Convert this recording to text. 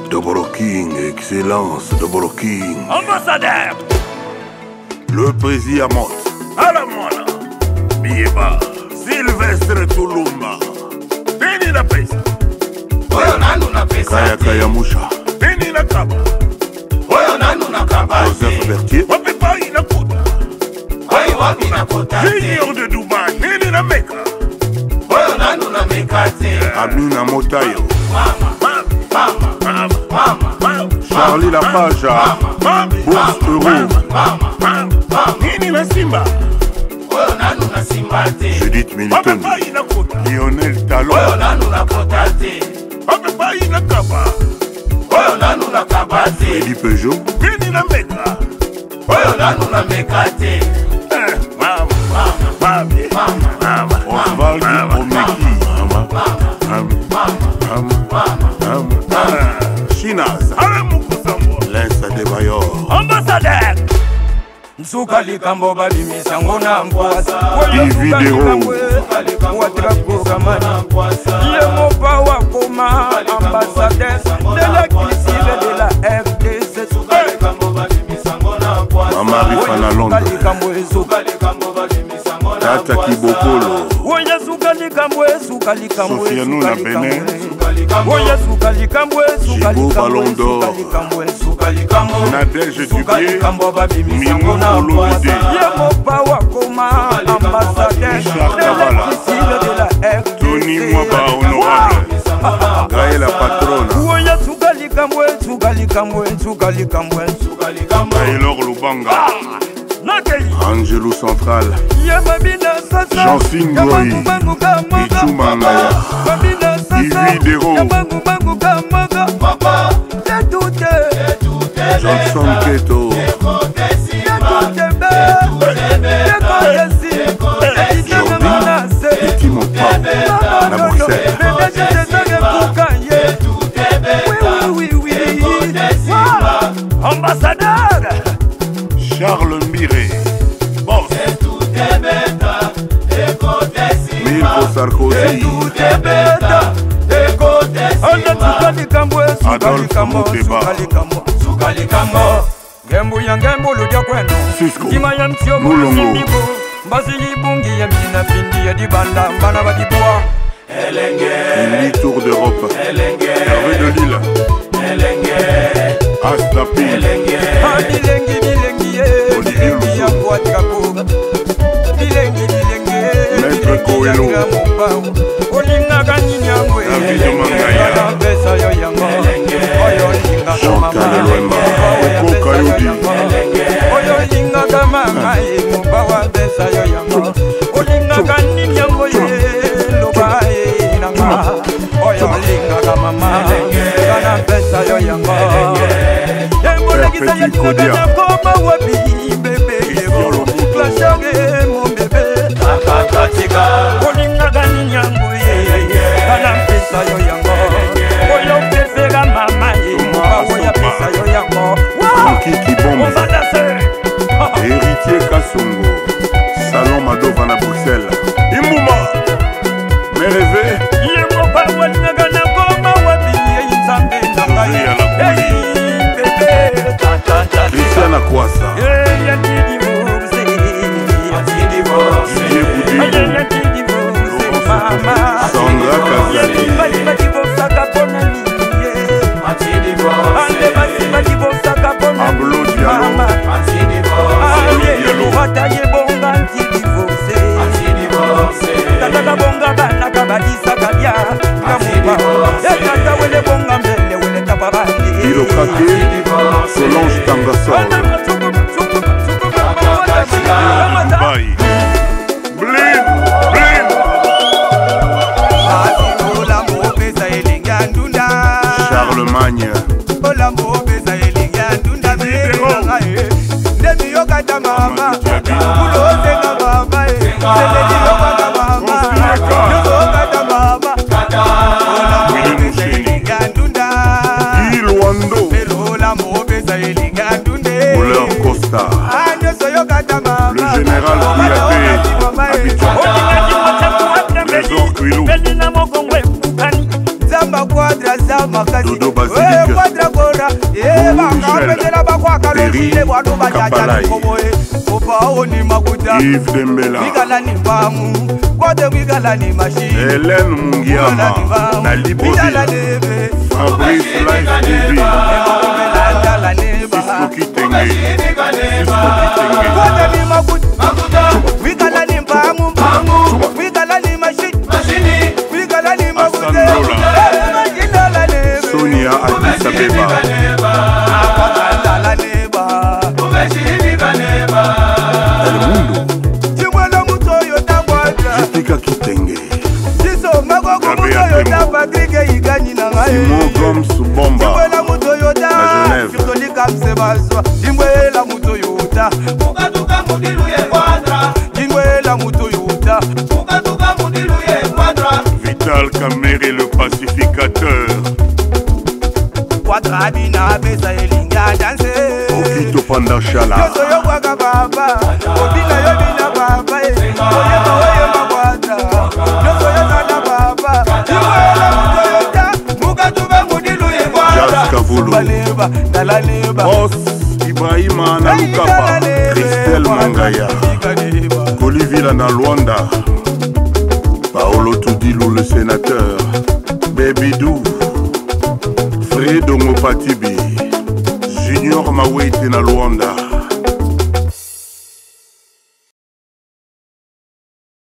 Dobro King, excellence, Dobro King. Ambassadeur. Le président Mott. Alamwana. Bieba. Sylvestre Tulumba. Beni na pesa. Oyo nanu na pesa. Kaya Kaya Musha. Beni na kaba. Oyo nanu na kaba. Joseph Berthier. Wapi pa ina kuta. Oyo wapi na kuta. Junior de Dubai. Beni na Mecca. Oyo nanu na Mecca te. Amina Motayo. Mama. Charlie Lapaja. Bourse Euro. Nini na Simba. Oyo nanu na Simba te. Judith Militon. Lionel Talon. Oyo nanu na kota te. Wapi pa ina kaba. Oyo nanu na kaba te. Eddie Peugeot. Beni na Mecca. Oyo nanu na Mecca te. Oswald Omeki. Chinas. Lensa de Bayor. Ambassadeur. Nsuka likambo balimisa ngona mpwasa Video. Ye mopa wakoma ambassadeur de la cuisine de la RDC. Mamari Fana Londres. Tata Kibokolo. Oya suka likambo Sofianou na Benin. Oya suka likambo Jibo Ballon d'Or. Nadège Dubier. Mimou Olomide. Ye mopa wakoma ambassadeur de la cuisine de la RDC. Tony Mwaba honorable. Gaël la patronne. Oya suka likambo Taylor Lubanga. Angelou Central. Jean Singoy. Pichou Mangaya. Ivi Dero. Johnson Keto. Petit mon pap. La Bruxelles. Ambassadeur. Charles Mbiré. Boss. Mirko Sarkozy. Adolphe Muteba. Ngembu ya ngembu ludia kwenu Cisco. Kima ya mtio Mulongo. mbibu Mbasi yibungi ya mjina pindi ya dibanda Mbana badibua Une tour d'Europe. Hervé de Lille. Astapil. Olivier Rousseau. Maître Coelho. David Mangaya. Chantal Loemba. Oko Kayodi. Petit Kodia. Kiki Bombe. Héritier Kassongo. Salon Madova à Bruxelles. Imouma. Mérévé. Christian Akwasa. Didier Boudi. Sandra Kazali. Ablo Diallo. Birokake. Solange Tangasol. Dubaï. Blim. Charlemagne. Couleur Costa. Le général Kouyaté. Trésor Quilou. oyemba quadra za makasi Dodo Basilique quadra gora bakapetela bakwaka losile bwanu banyanya koboye opaoni makuta Yves Dembela wikala ni mbamu kote wikala ni mashini Hélène Mungiama na Libreville Fabrice Life TV Cisco Kitenge kote ni makuta wikala ni mbamu wikala ni mashini wikala ni makuta Sonia Addis Abeba El Mundo Jessica Kitenge Simon Gomes Bomba na Genève Vital Kamere le pacificateur Okito Panda Chala Jazz Kavulu Boss Ibrahima na Lukapa Christelle Mangaya Colivila na Luanda Paolo Toudilou le sénateur Baby Dou Fredo Mopati